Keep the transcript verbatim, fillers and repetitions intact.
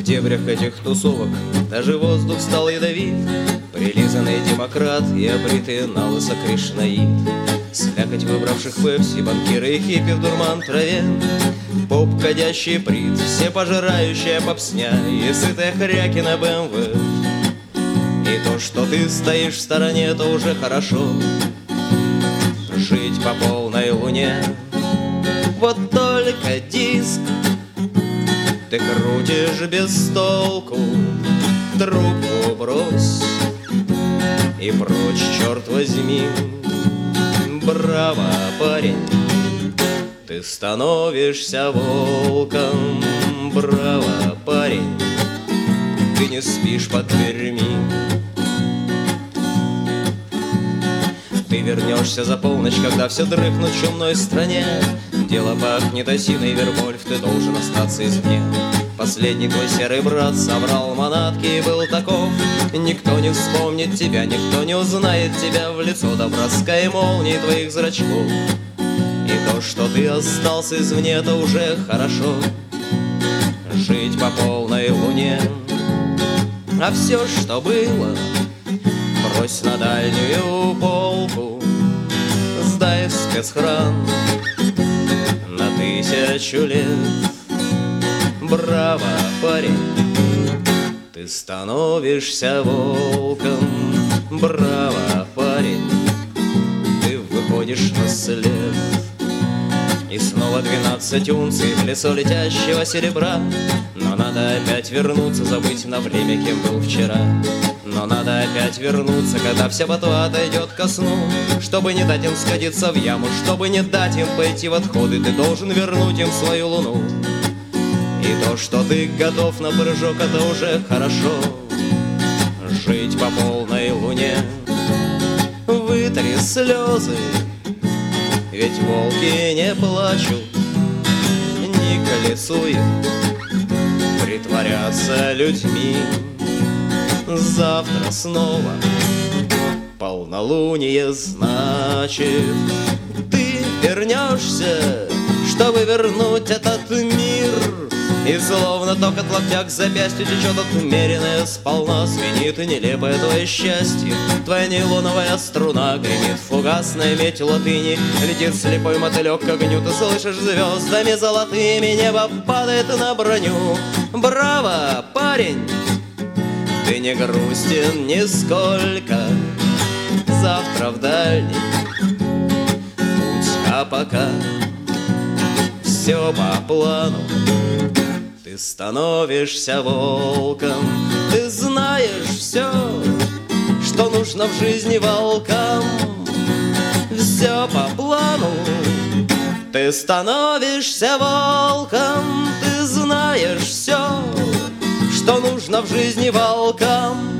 дебрях этих тусовок даже воздух стал ядовит. Прилизанный демократ и обритый налысо кришнаит. Слякоть выбравших пепси, банкиры и хиппи в дурман траве. Поп, кадящий прит, все пожирающая попсня и сытая хряки на бэ эм вэ. И то, что ты стоишь в стороне, это уже хорошо. Жить по полной луне. Вот только диск ты крутишь без толку, трубку брось и прочь, черт возьми. Браво, парень, ты становишься волком. Браво, парень, ты не спишь под дверьми. Ты вернешься за полночь, когда все дрыхнут в чумной стране. Дело пахнет осиной, Вервольф, ты должен остаться извне. Последний твой серый брат соврал манатки и был таков. Никто не вспомнит тебя, никто не узнает тебя в лицо до броска и молнии твоих зрачков. И то, что ты остался извне, это уже хорошо. Жить по полной луне. А все, что было, брось на дальнюю полку. Сдай в спецхран на тысячу лет. Браво, парень, ты становишься волком. Браво, парень, ты выходишь на след. И снова двенадцать унций в лесу летящего серебра. Но надо опять вернуться, забыть на время, кем был вчера. Но надо опять вернуться, когда вся ботва отойдет ко сну. Чтобы не дать им сходиться в яму, чтобы не дать им пойти в отходы, ты должен вернуть им свою луну. И то, что ты готов на прыжок, это уже хорошо. Жить по полной луне. Вытри слезы, ведь волки не плачут, не к лицу им притворяться людьми. Завтра снова полнолуние, значит, ты вернешься, чтобы вернуть этот мир. И словно ток от локтя к запястью течет отмеренное сполна. Звенит и нелепое твое счастье, твоя нейлоновая струна. Гремит фугасная медь латыни, летит слепой мотылек к огню. Ты слышишь звездами золотыми, небо падает на броню. Браво, парень, ты не грустен нисколько. Завтра в дальний путь, а пока все по плану. Ты становишься волком, ты знаешь все, что нужно в жизни волкам. Все по плану. Ты становишься волком, ты знаешь все, что нужно в жизни волкам.